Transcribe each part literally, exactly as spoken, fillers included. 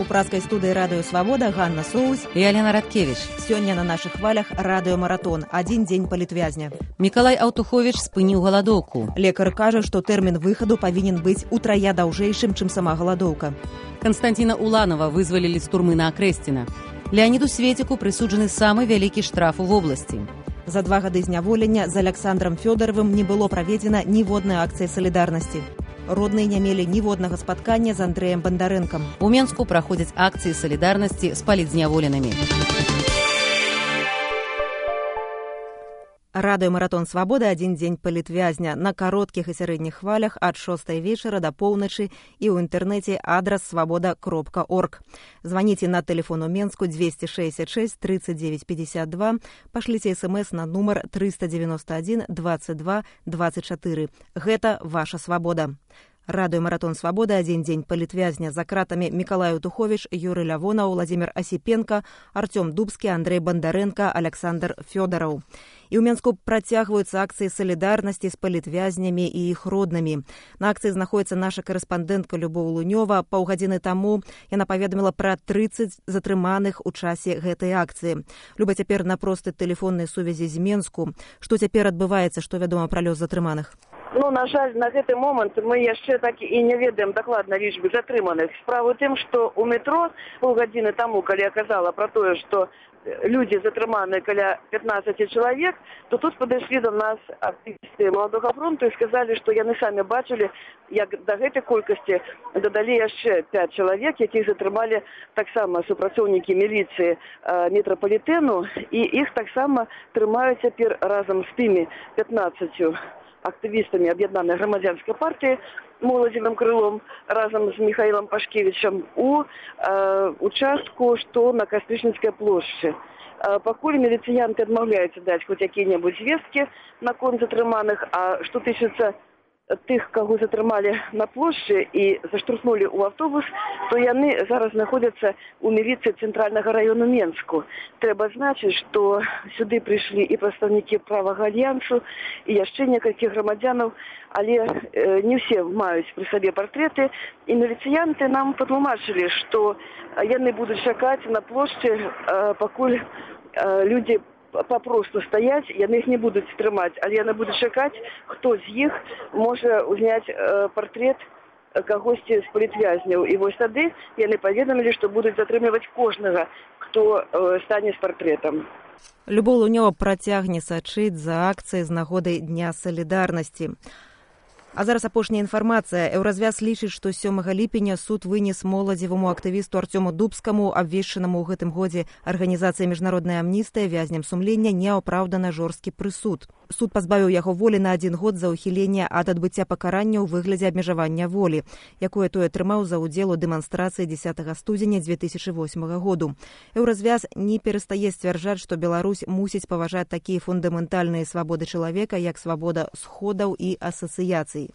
пражскай студыі радыё Свабода Ганна Соусь і Алена Радкевіч. Сёння на нашых хвалях радыёмаратон. Адзін дзень палітвязня. Мікалай Аўтуховіч спыніў галадоўку. Лекар кажа, што тэрмін выхаду павінен быць утрая даўжэйшым, чым сама галадоўка. Канстанціна Уланова вызвалілі з турмы на Акрэсціна. Леаніду Светіку прысуджаны самы вялікі штраф у вобласці. За два гады зняволення з Аляксандрам Фёдаровым не было праведзена ніводнай акцыі салідарнасці. Родныя не мелі ніводнага спаткання з Андрэем Бандарэнкам. У Менску праходзяць акцыі салідарнасці з палітзняволенымі. Радыёмаратон Свабода адзін дзень палітвязня на кароткіх і сярэдніх хвалях ад шостай вечара да поўначы і ў інтэрнэце адрас свабода кропка орг. Званіце на тэлефон у Менску двести шестьдесят шесть тридцать девять пятьдесят два, пашліце смс на нумар триста девяносто один двадцать два двадцать четыре. Гэта ваша свабода. Радыёмаратон Свабода адзін дзень палітвязня. За кратамі Мікалай Аўтуховіч, Юрый Лявонаў, Владзімір Асіпенка, Артём Дубскі, Андрэй Бандарэнка, Аляксандр Фёдараў. І ў Менску працягваюцца акцыі салідарнасці з палітвязнямі і іх роднымі. На акцыі знаходіцца наша карэспандэнтка Любоў Лунёва. Паўгадзіны таму яна паведаміла пра тридцать затрыманых у часе гэтай акцыі. Люба, цяпер на простай тэлефоннай сувязі з Менску. Што цяпер адбываецца, што вядома пра лёс затрыманых? Ну, на жаль, на гэты момант мы яшчэ так і не ведаем дакладна лічбы затрыманых. Справа ў тым, што ў метро паўгадзіны таму, калі я казала пра тое, што людзі затрыманыя каля пятнадцать чалавек, то тут падышлі до нас актывісты Маладога фронту і сказалі, што яны самі бачылі, як да гэтай колькасці дадалі яшчэ пять чалавек, якіх затрымалі таксама супрацоўнікі міліцыі э, метрапалітэну, і іх таксама трымаюць цяпер разам з тымі пятнаццатью актывістамі аб'яднанай грамадзянскай партыі моладзевым крылом разам з Михаілам Пашкевічам у э, участку, што на Кастрычніцкай плошчы. Э, пакуль міліцыянты адмаўляюцца даць хоць якія-небудзь звесткі наконт затрыманых, а што тычыцца тых, каго затрымалі на плошчы і заштурхнулі ў аўтобус, то яны зараз знаходзяцца ў міліцыі цэнтральнага раёну Менску. Трэба значыць, што сюды прыйшлі і прадстаўнікі правага альянсу, і яшчэ некалькі грамадзянаў, але э, не ўсе маюць пры сабе партрэты, і міліцыянты нам патлумачылі, што яны будуць чакаць на плошчы, э, пакуль э, людзі папросту стаяць, яны іх не будуць трымаць, але яны будуць чакаць, хто з іх можа ўзняць э, партрэт кагосьці з палітвязняў. І вось тады яны паведамілі, што будуць затрымліваць кожнага, хто э, стане з партрэтам. Любоў Лунёва працягне сачыць за акцыяй з нагодай Дня салідарнасці. А зараз апошняя інфармацыя. Еўразвяз лічыць, што сёмага ліпеня суд вынес моладзеваму актывісту Артёму Дубскаму, абвешчанаму ў гэтым годзе арганізацыяй міжнародная амністыя, вязням сумлення, неапраўдана жорсткі прысуд. Суд пазбавіў яго волі на адзін год за ўхіленне ад адбыцця пакарання ў выглядзе абмежавання волі, якое той атрымаў за ўдзел у дэманстрацыі дзесятага студзеня дзве тысячы восьмага году. Еўразвяз не перастае сцвярджаць, што Беларусь мусіць паважаць такія фундаментальныя свабоды чалавека, як свабода сходаў і асацыяцый.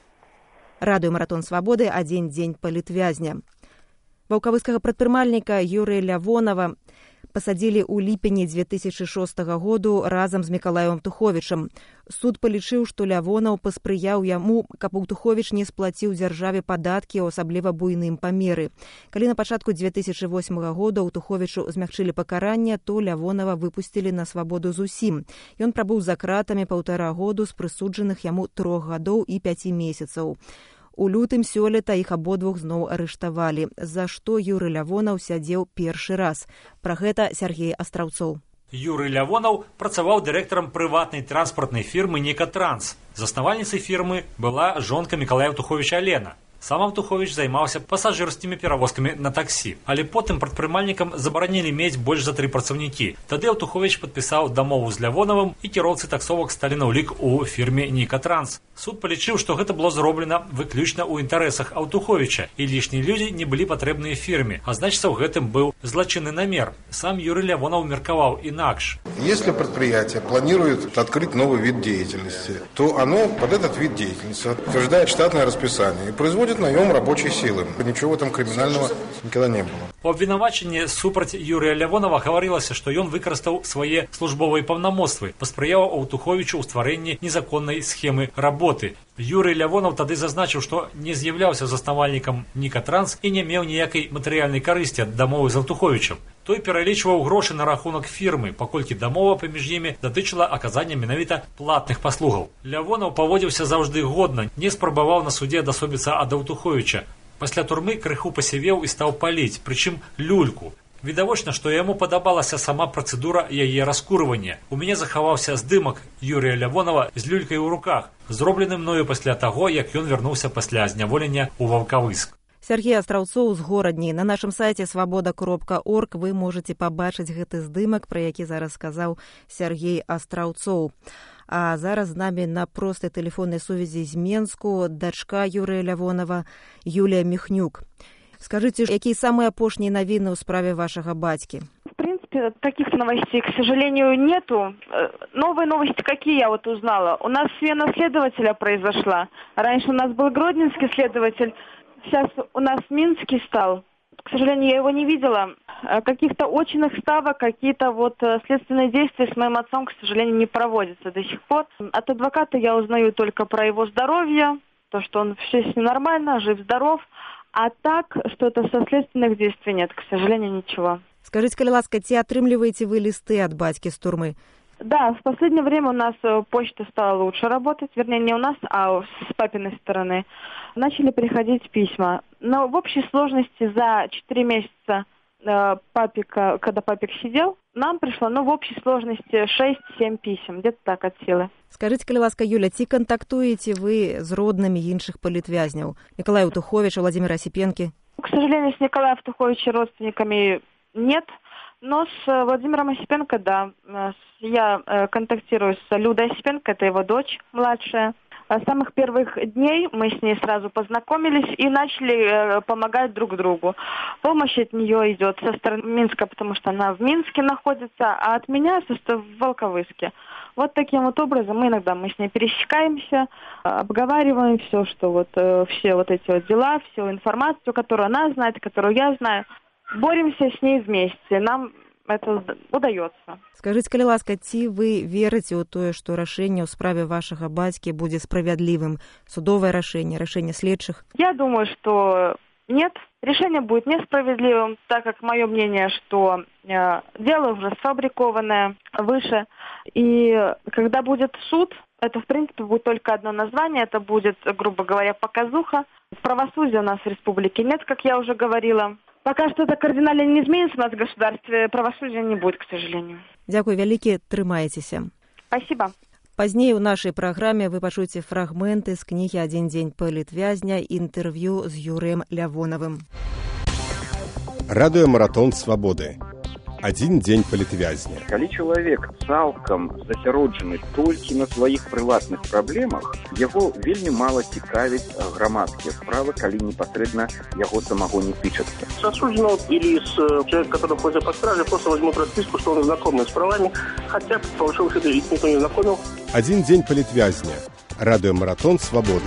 Радыёмаратон Свабоды адзін дзень палітвязня. Ваўкавыскага прадпрымальніка Юрыя Лявонава пасадзілі ў ліпені дзве тысячы шостага году разам з Мікалаем Аўтуховічам. Суд палічыў, што Лявонаў паспрыяў яму, каб Аўтуховіч не сплаціў дзяржаве падаткі ў асабліва буйным памеры. Калі на пачатку дзве тысячы восьмага года Аўтуховічу змягчылі пакаранне, то Лявонава выпусцілі на свабоду зусім. Ён прабыў за кратамі паўтара году з прысуджаных яму трох гадоў і пяці месяцаў. У лютым сёлета іх абодвух зноў арыштавалі, за што Юрый Лявонаў сядзеў першы раз. Пра гэта Сергей Астраўцоў. Юрый Лявонаў працаваў дырэктарам прыватнай транспартнай фірмы «Некатранс». Заснавальніцай фірмы была жонка Мікалая Аўтуховіча Алена. Сам Аўтуховіч займаўся пасажырскімі перавозкамі на таксі, але потым прадпрымальнікам забаранілі мець больш за тры працаўнікі. Тады Аўтуховіч падпісаў дамову з Лявонавым, і кіроўцы таксовак сталі на ўлік у фірме «Некатранс». Суд палічыў, што гэта было зроблена выключна ў інтарэсах Аўтуховіча, і лішнія людзі не былі патрэбныя фірме, а значыцца, ў гэтым быў злачынны намер. Сам Юрий Лявонаў меркаваў інакш. Если предприятие планирует открыть новый вид деятельности, то оно под этот вид деятельности утверждает штатное расписание и производит наем рабочей силы. Ничего в этом криминального никогда не было. У абвінавачанні супраць Юрыя Лявонава гаварылася, што ён выкарыстаў свае службовыя паўнамоцтвы, паспрыяў Аўтуховічу ў стварэнні незаконнай схемы работы. Юрый Лявонаў тады зазначыў, што не з'яўляўся заснавальнікам Нікатранс і не меў ніякай матэрыяльнай карысці ад дамовы з Алтуховічам. Той пералічваў грошы на рахунак фірмы, паколькі дамова паміж імі датычыла аказання менавіта платных паслугаў. Лявонаў паводзіўся заўжды годна, не спрабаваў на судзе адасобіцца ад Алтуховіча. Пасля турмы крыху пасівеў і стаў паліць, прычым люльку. Відавочна, што яму падабалася сама працэдура яе раскурвання. У мяне захаваўся здымак Юрія Лявонава з люлькай у руках, зроблены мною пасля таго, як ён вярнуўся пасля зняволення ў Ваўкавыск. Сергей Астраўцоў з горадні. На нашым сайце свабода кропка орг вы можаце пабачыць гэты здымак, пра які зараз сказаў Сергей Астраўцоў. А зараз з намі на простай тэлефоннай сувязі з Менску дачка Юрыя Лявонава Юлія Міхнюк. Скажите, какие самые апошние новины в справе вашего батьки? В принципе, таких новостей, к сожалению, нету. Новые новости какие я вот узнала? У нас смена следователя произошла. Раньше у нас был гродненский следователь, сейчас у нас минский стал. К сожалению, я его не видела. Каких-то очных ставок, какие-то вот следственные действия с моим отцом, к сожалению, не проводятся до сих пор. От адвоката я узнаю только про его здоровье, то, что он все с ним нормально, жив-здоров. А так, что-то со следственных действий нет, к сожалению, ничего. Скажите, калі ласка, ці атрымліваеце вы листы от батьки с турмы? Да, в последнее время у нас почта стала лучше работать, вернее, не у нас, а с папиной стороны. Начали приходить письма. Но в общей сложности за четыре месяца папика, когда папик сидел, нам пришло, ну, в общей сложности шесть-семь писем, где-то так от силы. Скажите, калі ласка, Юля, ці контактуете вы з роднымі іншых палітвязняў? Николая Алтуховича, Владимира Осипенки? К сожалению, с Николаем Алтуховичем родственниками нет, но с Владимиром Осипенко, да. Я контактирую с Людой Осипенко, это его дочь младшая. С самых первых дней мы с ней сразу познакомились и начали помогать друг другу. Помощь от нее идет со стороны Минска, потому что она в Минске находится, а от меня в Волковыске. Вот таким вот образом мы иногда мы с ней пересекаемся, обговариваем все, что вот все вот эти вот дела, всю информацию, которую она знает, которую я знаю. Боремся с ней вместе. Нам это удается. Скажите, калі ласка, ці вы верите ў тое, што рашэнне ў справе вашага бацькі будзе справядлівым? Судовое решение, решение следчих? Я думаю, что нет. Решение будет несправедливым, так как мое мнение, что э, дело уже сфабрикованное выше. И когда будет суд, это в принципе будет только одно название, это будет, грубо говоря, показуха. Правосудия у нас в республике нет, как я уже говорила. Пока что это кардинально не изменится у нас в государстве, правосудия не будет, к сожалению. Дякую вялікі, трымайцеся. Спасибо. Пазней у нашай праграме вы пачуеце фрагменты з кнігі «Адзін дзень палітвязня», інтэрв'ю з Юрыем Лявонавым. Радыёмаратон свабоды. Адзін дзень палітвязня. Калі чалавек цалкам засяроджаны толькі на сваіх прыватных праблемах, яго вельмі мала цікавіць грамадскія справы, калі непасрэдна яго самого не тычацца. С осужденного или с человека, который находится под стражей, просто возьмут расписку, что он знакомый с правами, хотя, по большому счету, ведь никто не знакомил. Адзін дзень палітвязня. Радыёмаратон свабоды.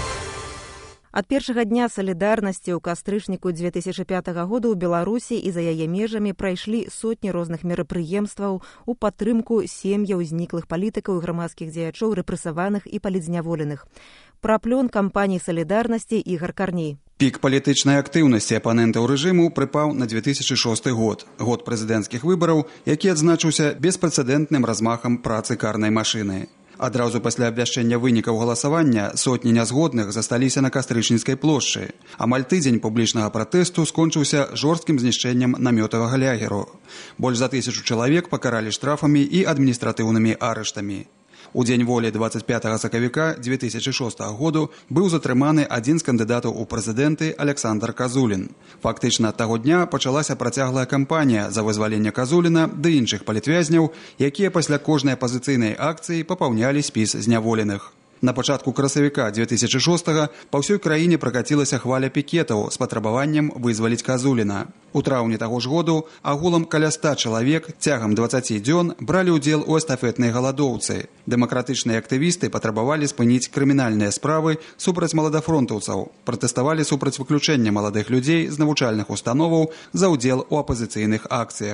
Ад першага дня салідарнасці ў кастрычніку дзве тысячы пятага году ў Беларусі і за яе межамі прайшлі сотні розных мерапрыемстваў у падтрымку сем'яў зніклых палітыкаў і грамадскіх дзеячоў, рэпрэсаваных і палітзняволеных. Пра плён кампаніі салідарнасці Ігар Карней. Пік палітычнай актыўнасці апанентаў рэжыму прыпаў на дзве тысячы шосты год, год прэзідэнцкіх выбараў, які адзначыўся беспрэцэдэнтным размахам працы карнай машыны. Адразу пасля абвяшчэння вынікаў галасавання сотні нязгодных засталіся на Кастрычніцкай плошчы. Амаль тыдзень публічнага пратэсту скончыўся жорсткім знішчэннем намётавага лягеру. Больш за тысячу чалавек пакаралі штрафамі і адміністратыўнымі арыштамі. У дзень волі дваццаць пятага сакавіка дзве тысячы шостага году быў затрыманы адзін з кандыдатаў у прэзідэнты Александр Казулін. Фактычна ад таго дня пачалася працяглая кампанія за вызваленне Казуліна ды іншых палітвязняў, якія пасля кожнай апазіцыйнай акцыі папаўнялі спіс зняволеных. На пачатку красавіка дзве тысячы шостага па ўсёй краіне пракацілася хваля пікетаў з патрабаваннем вызваліць Казуліна. У траўні таго ж году агулам каля ста чалавек цягам дваццаці дзён бралі ўдзел у эстафетнай галадоўцы. Дэмакратычныя актывісты патрабавалі спыніць крымінальныя справы супраць маладафронтаўцаў, пратэставалі супраць выключэння маладых людзей з навучальных установаў за ўдзел у апазіцыйных акцыях.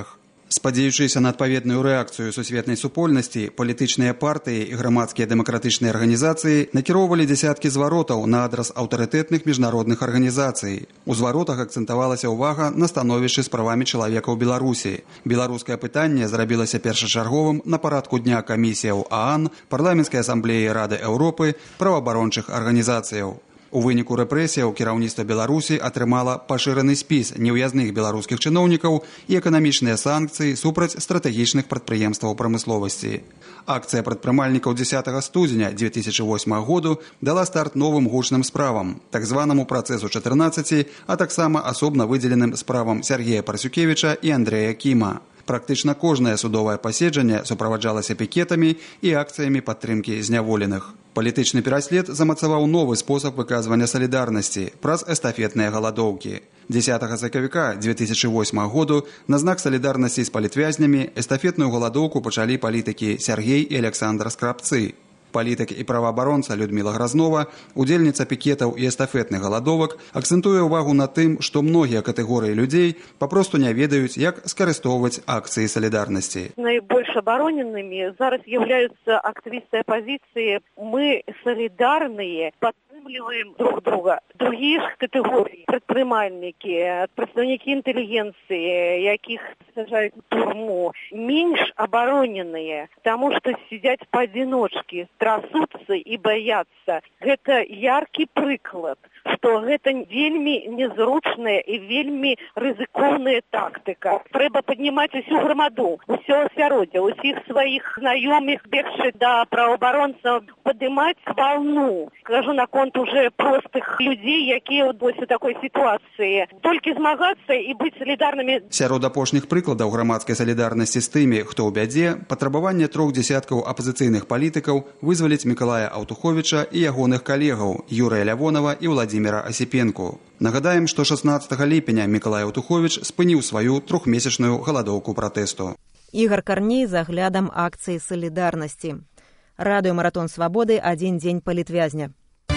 Спадзеючыся на адпаведную рэакцыю сусветнай супольнасці, палітычныя партыі і грамадскія дэмакратычныя арганізацыі накіроўвалі дзясяткі зваротаў на адрас аўтарытэтных міжнародных арганізацый. У зваротах акцэнтавалася ўвага на становішчы з правамі чалавека ў Беларусі. Беларускае пытанне зрабілася першачарговым на парадку дня камісіяў ААН, парламенцкай асамблеі Рады Еўропы, праваабарончых арганізацыяў. У выніку рэпрэсіяў кіраўніцтва Беларусі атрымала пашыраны спіс неўязных беларускіх чыноўнікаў і эканамічныя санкцыі супраць стратэгічных прадпрыемстваў прамысловасці. Акцыя прадпрымальнікаў дзесятага студзеня дзве тысячы восьмага году дала старт новым гучным справам, так званаму працэсу чатырнаццаці, а таксама асобна выдзеленым справам Сергея Парсюкевіча і Андрэя Кіма. Практычна кожнае судовае паседжанне суправаджалася пікетамі і акцыямі падтрымкі зняволеных. Палітычны пераслед замацаваў новы спосаб выказвання салідарнасці праз эстафетныя галадоўкі. дзесятага сакавіка дзве тысячы восьмага году на знак салідарнасці з палітвязнямі эстафетную галадоўку пачалі палітыкі Сергей і Александр Скрабцы. Палітык і праваабаронца Людміла Гразнова, удзельніца пікетаў і эстафетных галадовак, акцэнтуе ўвагу на тым, што многія катэгорыі людзей папросту не ведаюць, як скарыстоўваць акцыі салідарнасці. Найбольш абароненымі зараз з'яўляюцца актывісты апазіцыі. Мы салідарныя, падтрымліваем друг друга. Других катэгорый, прадпрымальнікі, прадстаўнікі інтэлігенцыі, якіх сажаюць у турму, менш абароненыя, таму што сядзяць паадзіночкі, трасуцца і баяцца. Гэта яркі прыклад, што гэта вельмі незручная і вельмі рызыкоўная тактыка. Трэба паднімаць усю грамаду, усё асяроддзе, усіх сваіх знаёмых, бегчы да праваабаронцаў, падымаць валну. Кажу наконт уже простых людзей, якія вось у такой сітуацыі. Толькі змагацца і быць салідарнымі. Сярод апошніх прыкладаў грамадскай салідарнасці з тымі, хто ў бядзе, патрабаванне трох дзесяткаў апазіцыйных палітыкаў вызваліць Мікалая Аўтуховіча і ягоных калегаў Юрыя Лявонова і Владзіміра Асіпенку. Нагадаем, што шаснаццатага ліпеня Мікалай Аўтуховіч спыніў сваю трохмесячную галадоўку пратэсту. Ігар Карней з аглядам акцыі салідарнасці. Радыёмаратон свабоды адзін дзень палітвязня.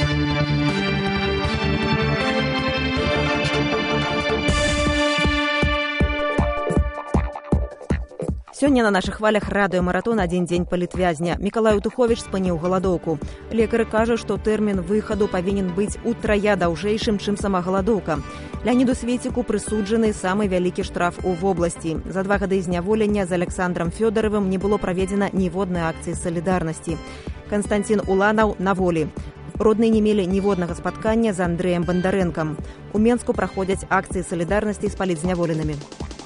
Сёння на нашых хвалях радыёмаратон адзін дзень палітвязня. Мікалай Аўтуховіч спыніў галадоўку. Лекары кажуць, што тэрмін выхаду павінен быць утрая даўжэйшым, чым сама галадоўка. Леаніду Свеціку прысуджаны самы вялікі штраф у вобласці. За два гады зняволення з Александром Фёдаровым не было праведзена ніводнай акцыі салідарнасці. Канстанцін Уланаў на волі. Родныя не мелі ніводнага спаткання з Андрэем Бандарэнкам. У Менску праходзяць акцыі салідарнасці з палітзняволенымі.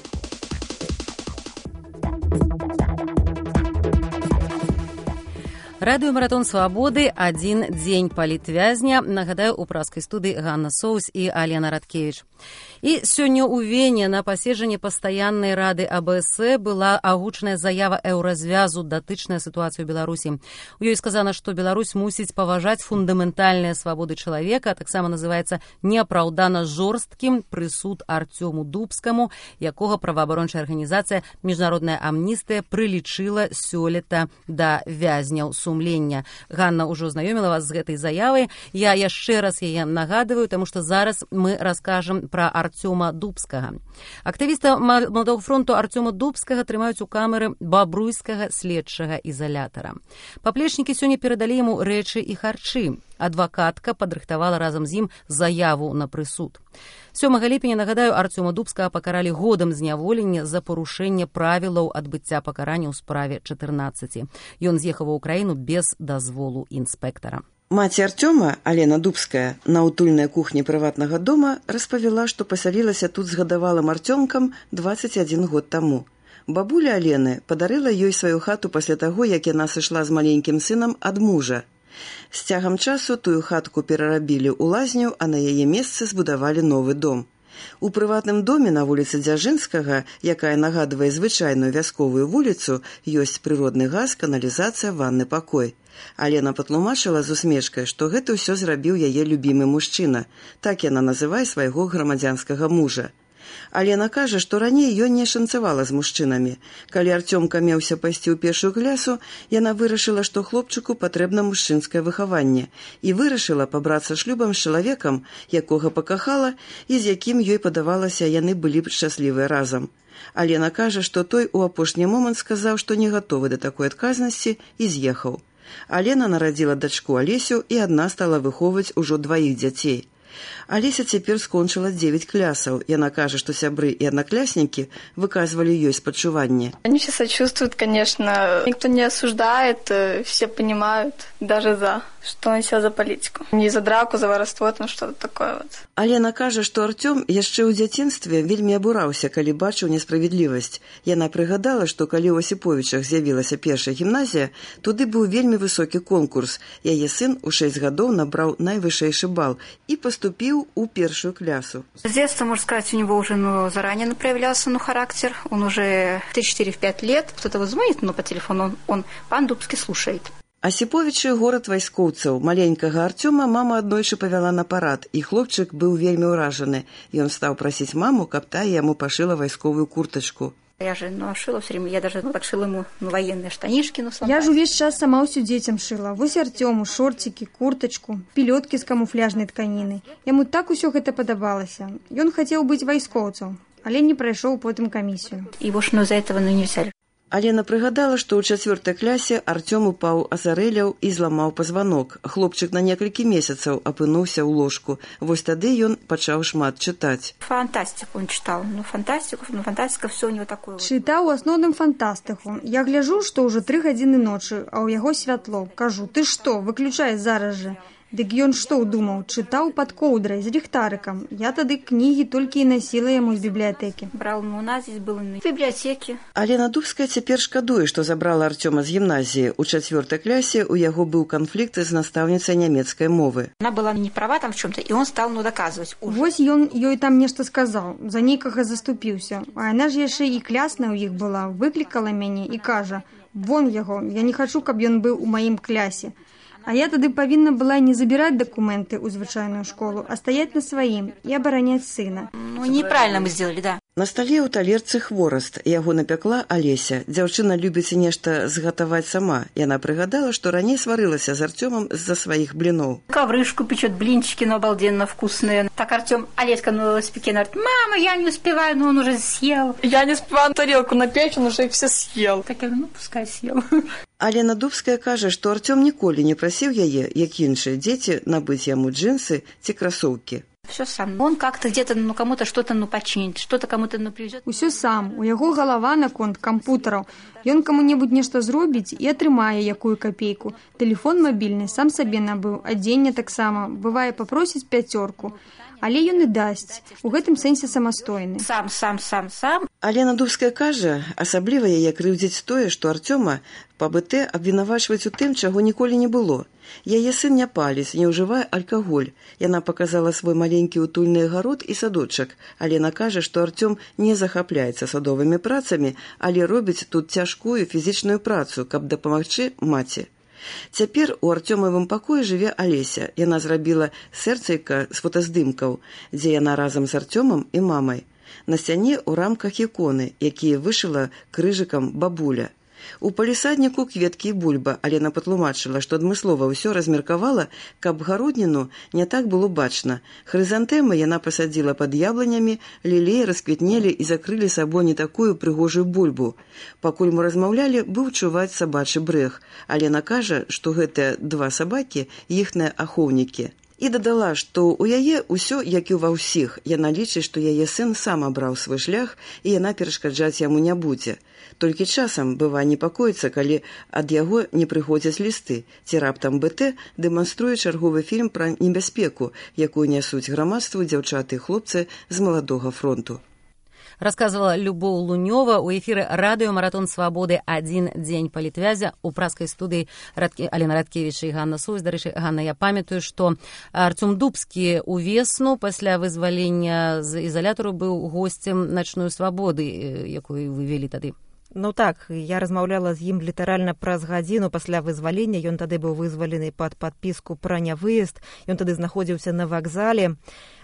Радыёмаратон свабоды адзін дзень палітвязня. Нагадаю, у праскай студыі Ганна Соус і Алена Радкевіч. І сёння ў Вене на паседжанні пастаяннай рады А Б С была агучаная заява Еўразвязу датычная сітуацыю ў Беларусі. У ёй сказана, што Беларусь мусіць паважаць фундаментальныя свабоды чалавека, а таксама называецца неапраўдана жорсткім прысуд Арцёму Дубскаму, якога праваабарончая арганізацыя Міжнародная амністыя прылічыла сёлета да вязняў сумлення. Ганна ўжо знаёміла вас з гэтай заявай. Я яшчэ раз яе нагадываю, таму што зараз мы раскажам пра Арцёма Дубскага. Актывіста Маладога фронту Арцёма Дубскага трымаюць у камеры бабруйскага следчага ізалятара. Паплечнікі сёння перадалі яму рэчы і харчы. Адвакатка падрыхтавала разам з ім заяву на прысуд. сёмага ліпеня, нагадаю, Арцёма Дубскага пакаралі годам зняволення за парушэнне правілаў адбыцця пакарання ў справе чатырнаццаці. Ён з'ехаў у Украіну без дазволу інспектара. Маці Арцёма, Алена Дубская, на утульнай кухні прыватнага дома распавяла, што пасялілася тут з гадавалым Арцёмкам дваццаць адзін год таму. Бабуля Алены падарыла ёй сваю хату пасля таго, як яна сышла з маленькім сынам ад мужа. З цягам часу тую хатку перарабілі ў лазню, а на яе месцы збудавалі новы дом. У прыватным доме на вуліцы Дзяржынскага, якая нагадвае звычайную вясковую вуліцу, ёсць прыродны газ, каналізацыя, ванны пакой. Алена патлумачыла з усмешкай, што гэта ўсё зрабіў яе любімы мужчына. Так яна называе свайго грамадзянскага мужа. Алена кажа, што раней ён не шанцавала з мужчынамі. Калі Артёмка меўся пайсці ў першую клясу, яна вырашыла, што хлопчыку патрэбна мужчынскае выхаванне і вырашыла пабрацца шлюбам з чалавекам, якога пакахала і з якім ёй падавалася, яны былі б шчаслівыя разам. Алена кажа, што той у апошні момант сказаў, што не гатовы да такой адказнасці і з'ехаў. Алена нарадзіла дачку Алесю і адна стала выхоўваць ужо дваіх дзяцей. Алеся цяпер скончыла девять клясаў. Яна кажа, што сябры і аднакляснікі выказвалі ёй спачуванне. Они все сочувствуют, конечно. Никто не осуждает, все понимают, даже за, что он сел за политику. Не за драку, за воровство, там что-то такое вот. Алена кажа, што Артём яшчэ ў дзяцінстве вельмі абураўся, калі бачыў несправядлівасць. Яна прыгадала, што калі ў Асіповічах з'явілася першая гімназія, туды быў вельмі высокі конкурс. Яе сын у шэсць гадоў набраў найвышэйшы бал і паступіў у первую клясу. С детства, можно сказать, у него уже ну, заранее проявлялся ну, характер. Он уже в три-четыре-пять лет. Кто-то вот звонит ну, по телефону, он, он пан Дубский слушает. Асіповічы – горад вайскоўцаў. Маленькага Артёма мама аднойчы павяла на парад, і хлопчык быў вельмі ўражаны. Ён стаў прасіць маму, каб та яму пашыла вайсковую куртачку. Я же ну, шила все время, я даже ну, подшила ему ну, военные штанишки. Ну, я же весь час сама все детям шила. Вось Артему шортики, курточку, пилетки с камуфляжной тканины. Ему так усё гэта падабалася. Ён хотел быть вайскоўцам, але не пройшоў потым камісію. Его ж ну, за этого ну, не взяли. Алена прыгадала, што ў чацвёртай клясе Артём упаў, азарэляў і зламаў пазванок. Хлопчык на некалькі месяцаў апынуўся ў ложку. Вось тады ён пачаў шмат чытаць. Фантастику он читал. Ну, фантастику, ну, фантастика, все у него такое. Чытаў у асноўным фантастыку. Я гляжу, што ўжо тры гадзіны ночы, а ў яго святло. Кажу, ты што, выключай зараз жа. Дык ён што ўдумаў? Чытаў пад коўдрай з ліхтарыкам. Я тады кнігі толькі і насіла яму з бібліятэкі. Брал, ну, у нас здесь было в бібліятэкі. Алена Дубская цяпер шкадуе, што забрала Артёма з гімназіі. У чацвёртай клясе у яго быў канфлікт з настаўніцай нямецкай мовы. Она была не права там в чём-то, і он стал ну доказывать. Вось ён ёй там нешта сказаў, за нейкага заступіўся. А яна ж яшчэ і клясная ў іх была, выклікала мяне і кажа: «Вон яго, я не хачу, каб ён быў у маім клясе». А я тады павінна была не забіраць дакументы ў звычайную школу, а стаяць на сваім і абараняць сына. Ну, неправильно мы сделали, да. На стале ў талерцы хвораст. Яго напякла Алеся. Дзяўчына любіць нешта згатаваць сама. Яна прыгадала, што раней сварылася з Артёмом з-за сваіх бліноў. Коврышку печет, блинчики, ну, обалденно вкусные. Так Артём, Олеська, ну, спеки, говорит: мама, я не успеваю, но он уже съел. Я не успеваю тарелку напечь, он уже их все съел. Так я говорю, ну, пускай съел. Алена Дубская кажа, што Артём ніколі не прасіў яе, як іншыя дзеці, набыць яму джинсы ці красоўкі. Все сам. Он как-то где-то ну, кому-то что-то ну, починит, что-то кому-то ну, привезет. Усё сам. У яго галава наконт кампутараў. Ён каму-небудзь нешта зробіць і атрымае якую капейку. Тэлефон мабільны сам сабе набыў, адзенне таксама. Бывае, папросіць пяцёрку. Але ён і дасць. У гэтым сэнсе самастойны. Сам, сам, сам, сам. Алена Дубская кажа, асабліва яе крыўдзіць тое, што Артёма па бэ тэ абвінавачваюць у тым, чаго ніколі не было. Яе сын не паліць, не ўжывае алкаголь. Яна паказала свой маленькі утульны гарод і садочак. Алена кажа, што Артём не захапляецца садовымі працамі, але робіць тут цяжкую фізічную працу, каб дапамагчы маці. Цяпер у Артёмавым пакоі жыве Алеся. Яна зрабіла сэрцайка з фотаздымкаў, дзе яна разам з Артёмам і мамай. На сцяне ў рамках іконы, якія вышыла крыжыкам бабуля. У палісадніку кветкі і бульба. Алена патлумачыла, што адмыслова ўсё размеркавала, каб гародніну не так было бачна. Хрызантэмы яна пасадзіла пад яблынямі, лілеі расквітнелі і закрылі сабой не такую прыгожую бульбу. Пакуль мы размаўлялі, быў чуваць сабачы брэх. Алена кажа, што гэтыя два сабакі іхныя ахоўнікі. І дадала, што ў яе ўсё, як і ва ўсіх. Яна лічыць, што яе сын сам абраў свой шлях, і яна перашкаджаць яму не будзе. Толькі часам быва непакоіцца, калі ад яго не прыходзяць лісты, ці раптам бэ тэ дэманструе чарговы фільм пра небяспеку, якую нясуць грамадству дзяўчаты і хлопцы з маладога фронту. Рассказывала Любоў Лунёва у эфире радио «Маратон свободы. Один день палітвязя». У праскай студыі Радке... Алена Радкевіч і Ганна Соўс. Дарэчы, Ганна, я памятаю, што Артём Дубскі у весну пасля вызвалення з ізалятару быў госцем «Начной свободы», якую вы вели тады. Ну так, я размаўляла з ім літаральна праз гадзіну пасля вызвалення. Ён тады быў вызвалены пад падпіску пра нявыезд. Ён тады знаходзіўся на вакзале.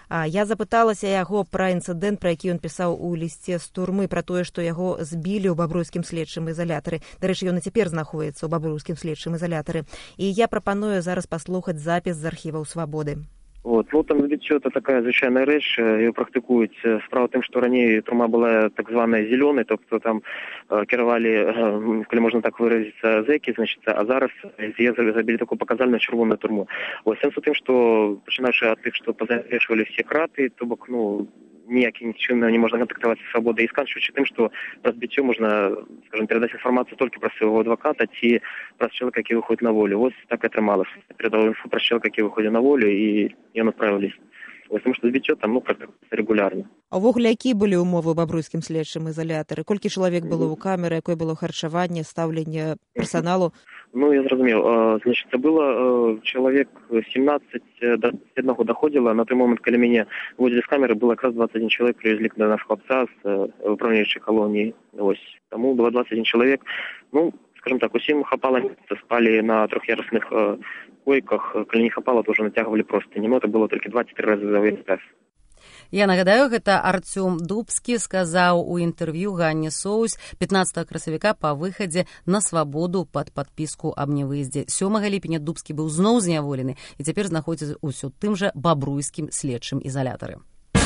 Я запыталася яго пра інцыдэнт, пра які ён пісаў у лісце з турмы, пра тое, што яго збілі ў бабруйскім следчым ізалятары. Дарэчы, ён і цяпер знаходзіцца ў бабруйскім следчым ізалятары. І я прапаную зараз паслухаць запіс з архіваў «Свабоды». Вот. Ну, там збіццё это такая звычайная рэч, яе практыкуюць. Справа тым, што раней турма была так званая зелёнай, тобто там э, кіравалі, э, калі можна так выразіцца, зэкі, значит, а зараз яе забілі такую паказальную чырвоную турму. Вот. Сэнс у тым, што пачынаючы ад тых, што пазавешвалі все краты, то бок, ну, ніякім чынам не можна кантактаваць з свабодай, і сканчваючы тым, што праз збіццё можна, скажем, перадаць інфармацыю толькі пра свайго адваката ці праз чалавека, які выходзіць на волю. Вось так і атрымалася. Перадаў інфу пра чалавека, які выходзіць на волю, і ён адправіў ліст. Вось, тому што збіццё там, ну, практыкуецца рэгулярна. А ўвогуле, якія былі ўмовы ў бабруйскім следчым ізалятары? Колькі чалавек было ў камеры, якое было харчаванне, стаўленне персаналу? Ну, я зразумеў. Значит, было чалавек семнадцать до аднаго доходзіла. На той момент, калі мяне выводзілі з камеры, было якраз двадцать один чалавек, привезли да нашего хлопца з управляючай калоніі. Ось. Таму было двадцать один чалавек. Ну, скажем так, усім хапала месца, спали на трох'ярусных койках. Калі не хапала, то ўжо нацягвалі простыні. Ну, это было толькі два-тры разы за ўвесь час. Я нагадаю, гэта Артём Дубскі сказаў у інтэрв'ю Ганне Соус пятнадцатага красавіка па выхадзе на свабоду пад падпіску аб нявыездзе. сёмага ліпеня Дубскі быў зноў зняволены і цяпер знаходзіцца ўсё тым жа бабруйскім следчым ізалятары.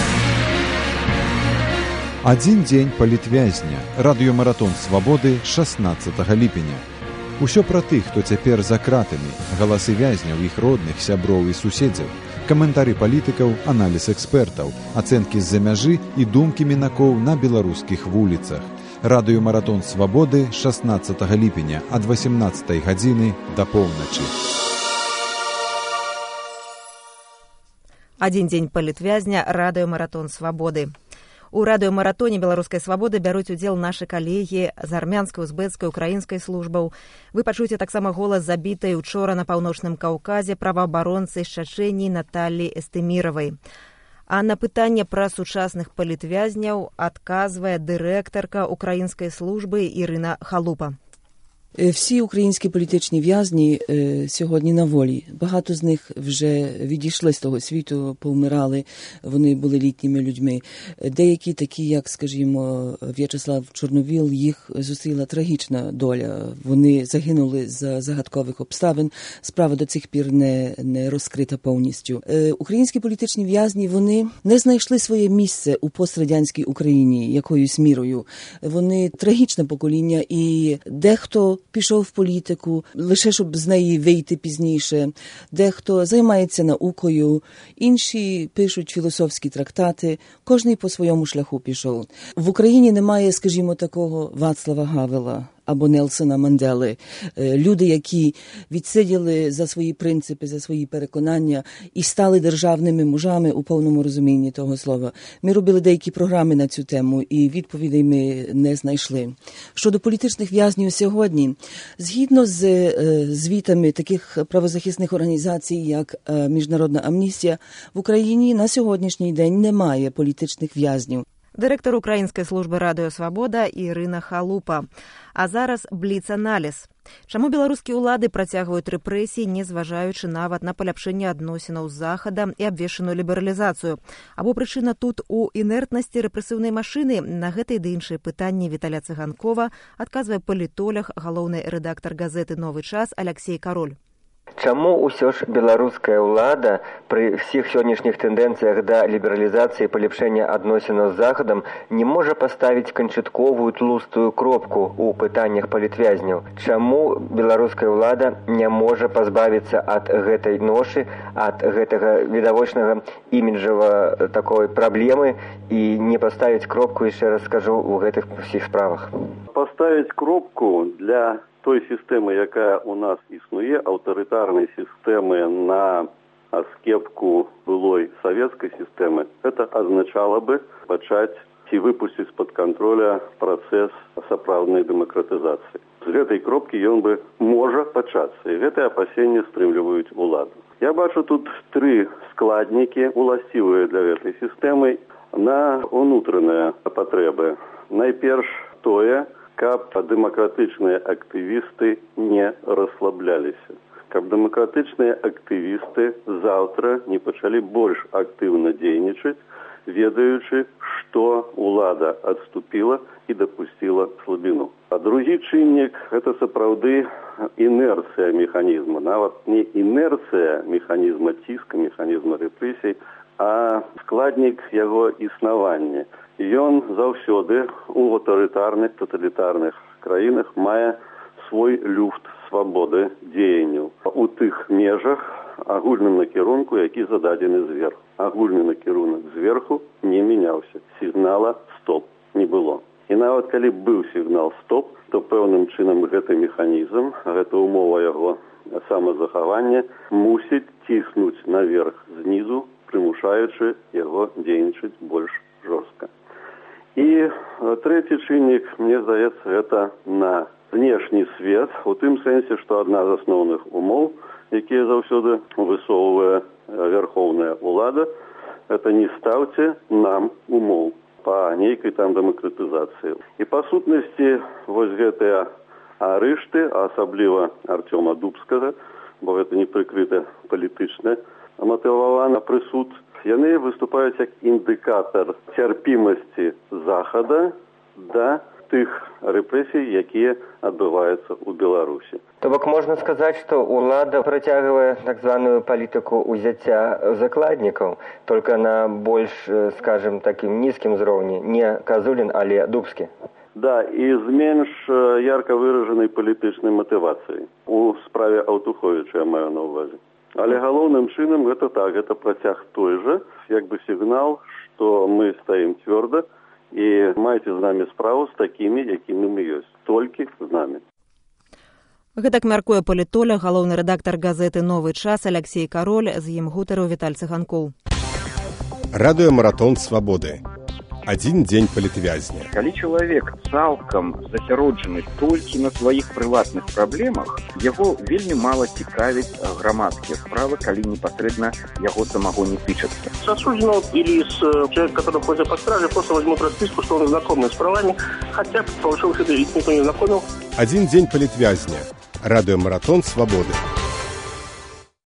Адзін дзень палітвязня. Радыёмаратон свабоды шаснаццатага ліпеня. Усё пра тых, хто цяпер за кратамі, галасы вязняў, іх родных, сяброў і суседзяў, каментары палітыкаў, аналіз экспертаў, ацэнкі з-за мяжы і думкі мінакоў на беларускіх вуліцах. Радыёмаратон свабоды шаснаццатага ліпеня ад васемнаццатай гадзіны да поўначы. Адзін дзень палітвязня, радыёмаратон свабоды. У радыёмаратоне беларускай свабоды бяруць удзел нашы калегі з армянскай, узбэцкай, украінскай службаў. Вы пачуеце таксама голас забітай учора на паўночным Каўказе праваабаронцы з Чачэніі Наталлі Эстэміравай. А на пытанне пра сучасных палітвязняў адказвае дырэктарка украінскай службы Ірина Халупа. Всі українські політичні в'язні е, сьогодні на волі. Багато з них вже відійшли з того світу, повмирали, вони були літніми людьми. Деякі такі, як, скажімо, В'ячеслав Чорновіл, їх зустріла трагічна доля. Вони загинули за загадкових обставин. Справа до цих пір не, не розкрита повністю. Е, українські політичні в'язні, вони не знайшли своє місце у пострадянській Україні якоюсь мірою. Вони трагічне покоління, і дехто пішов в політику, лише щоб з неї вийти пізніше. Дехто займається наукою, інші пишуть філософські трактати. Кожний по своєму шляху пішов. В Україні немає, скажімо, такого Вацлава Гавела або Нельсона Мандели. Люди, які відсиділи за свої принципи, за свої переконання і стали державними мужами у повному розумінні того слова. Ми робили деякі програми на цю тему, і відповідей ми не знайшли. Щодо політичних в'язнів сьогодні, згідно з звітами таких правозахисних організацій, як Міжнародна амністія, в Україні на сьогоднішній день немає політичних в'язнів. Дырэктар украінскай службы «Радыё Свабода» Ірына Халупа. А зараз бліц-аналіз. Чаму беларускія ўлады працягваюць рэпрэсіі, не зважаючы нават на паляпшэнне адносінаў з Захадам і абвешчаную лібералізацыю? Або прычына тут у інертнасці рэпрэсіўнай машыны? На гэтыя ды іншыя пытанні Віталя Цыганкова адказвае палітолог, галоўны рэдактар газеты «Новы час» Аляксей Кароль. Чаму ўсё ж беларуская ўлада пры ўсіх сённяшніх тэндэнцыях да лібералізацыі і палепшэння адносінаў з Захадам не можа паставіць канчатковую тлустую кропку ў пытаннях палітвязняў? Чаму беларуская ўлада не можа пазбавіцца ад гэтай ношы, ад гэтага відавочнага іміджава такой праблемы і не паставіць кропку, яшчэ раз скажу, у гэтых усіх справах? Паставіць кропку для той сістэмы, якая у нас існуе, аўтарытарнай сістэмы на аскепку былой савецкай сістэмы, это азначала бы пачаць ці выпусціць з-пад контроля працэс сапраўднай дэмакратызацыі. З гэтай кропкі ён бы можа пачацца, і гэтыя апасенні стрымліваюць уладу. Я бачу тут тры складнікі, уласцівыя для гэтай сістэмы на унутраныя патрэбы. Найперш тое, каб дэмакратычныя актывісты не расслабляліся. каб дэмакратычныя актывісты заўтра не пачалі больш актыўна дзейнічаць, ведаючы, што ўлада адступіла і дапусціла слабіну. А другі чыннік – гэта сапраўды інерцыя механізма. Нават не інерцыя механізма ціска, механізма рэпрэсій, а складнік яго існавання. Ён заўсёды у аўтарытарных, таталітарных краінах мае свой люфт свабоды дзеянняў. У тых межах агульным накірунку, які зададзены зверху. Агульны накірунак зверху не мяняўся. Сігнала «стоп» не было. І нават калі быў сігнал «стоп», то пэўным чынам гэты механізм, гэта умова яго самазахавання, мусіць ціснуць наверх знізу, прымушаючы яго дзейнічаць больш жорстка. І трэці чыннік, мне здаецца, гэта на знешні свет, у тым сэнсе, што адна з асноўных умоў, якія заўсёды высоўвае вярхоўная ўлада, гэта не ставце нам умоў па нейкай там дэмакратызацыі. І па сутнасці вось гэтыя арышты, а асабліва Артёма Дубскага, бо гэта не прыкрыта палітычна матывавана прысуд, яны выступаюць як індыкатар цярпімасці Захада да тых рэпрэсій, якія адбываюцца ў Беларусі. То бок можна сказаць, што ўлада працягвае так званую палітыку ўзяцця закладнікаў, толькі на больш, скажем, такім нізкім узроўні, не Казулін, але Дубскі. Да, і з менш ярка выражанай палітычнай матывацыяй. У справе Аўтуховіча я маю на ўвазе. Але галоўным чынам гэта так, гэта працяг той жа, як бы сігнал, што мы стаім цвёрда, і маеце з намі справу з такімі, якімі мы ёсць. Толькі з намі. Гэтак мяркуе палітолог, галоўны рэдактар газеты «Новы час» Аляксей Кароль, з ім гутарыў Віталь Цыганкоў. Радыёмаратон свабоды. Адзін дзень палітвязня. Калі чалавек цалкам засяроджаны толькі на сваіх прыватных праблемах, яго вельмі мала цікавіць грамадскія справы, калі непасрэдна яго самого не тычацца. С осужденного или с человека, который ходит по страже, просто возьмут расписку, что он знакомый с правами, хотя, по большому счету, их никто не знакомил. Адзін дзень палітвязня. Радыёмаратон свабоды.